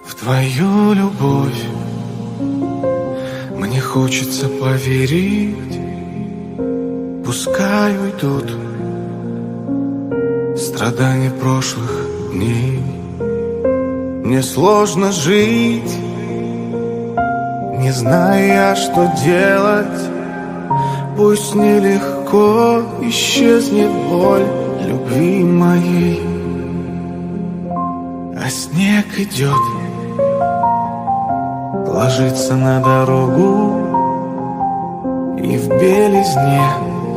В твою любовь мне хочется поверить. Пускай уйдут страдания прошлых дней. Мне сложно жить, не зная, что делать. Пусть нелегко исчезнет боль любви моей. А снег идет, ложится на дорогу, и в белизне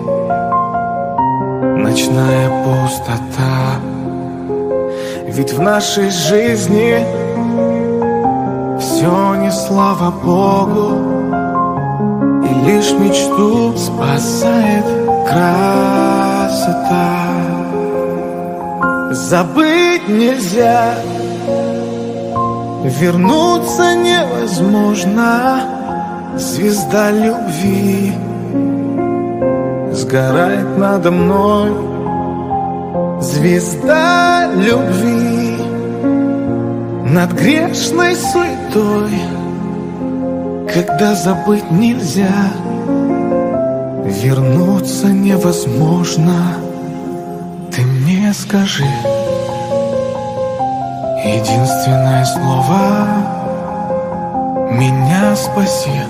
ночная пустота. Ведь в нашей жизни все не слава Богу, и лишь мечту спасает красота. Забыть нельзя, вернуться невозможно. Звезда любви сгорает надо мной. Звезда любви над грешной суетой. Когда забыть нельзя, вернуться невозможно. Ты мне скажи единственное слово: меня спаси.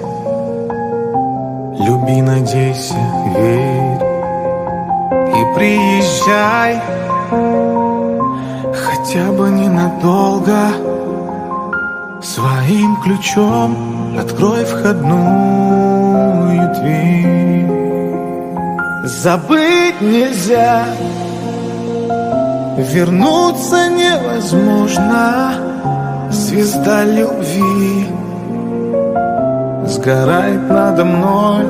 Люби, надейся, верь и приезжай, хотя бы ненадолго. Своим ключом открой входную дверь. Забыть нельзя, вернуться невозможно. Звезда любви сгорает надо мной.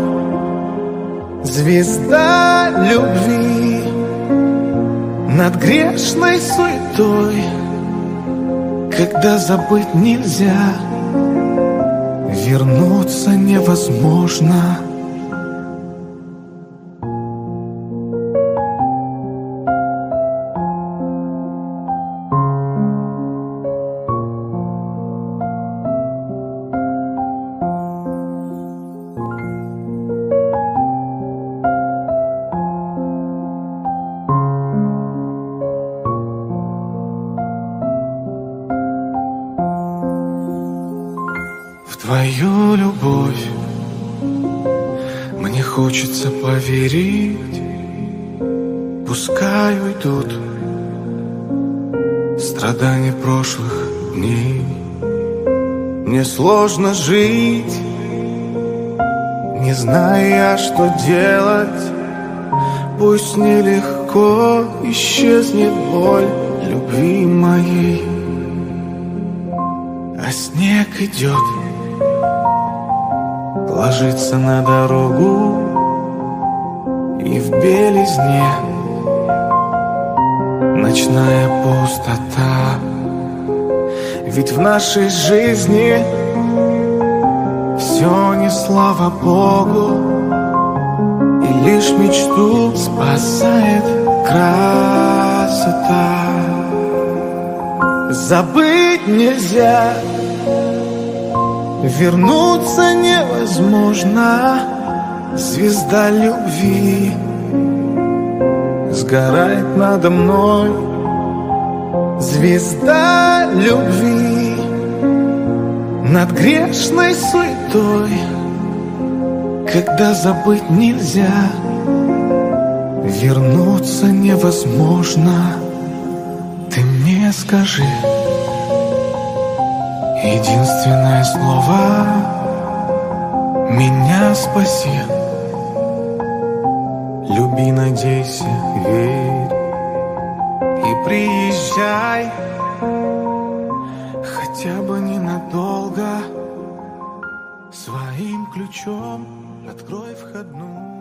Звезда любви над грешной суетой. Когда забыть нельзя, вернуться невозможно. В твою любовь мне хочется поверить. Пускай уйдут страдания прошлых дней. Мне сложно жить, не зная, что делать. Пусть нелегко исчезнет боль любви моей. А снег идет, ложится на дорогу, и в белизне ночная пустота. Ведь в нашей жизни все не слава Богу, и лишь мечту спасает красота. Забыть нельзя, вернуться невозможно. Звезда любви сгорает надо мной. Звезда любви над грешной суетой. Когда забыть нельзя, вернуться невозможно. Ты мне скажи единственное слово: меня спаси. Люби, надейся, верь и приезжай, хотя бы ненадолго. Своим ключом открой входную.